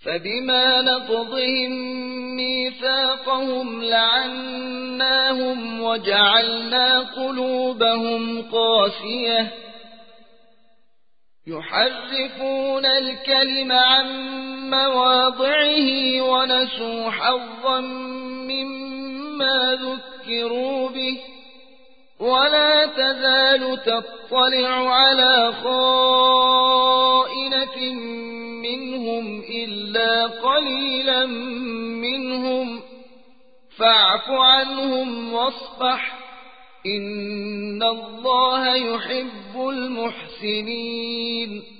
فبما نقضهم ميثاقهم لعناهم وجعلنا قلوبهم قاسية يحرفون الكلم عن مواضعه ونسوا حظا مما ذكروا به ولا تزال تطلع على خائنة منهم إلا قليلا منهم فاعف عنهم واصفح إن الله يحب المحسنين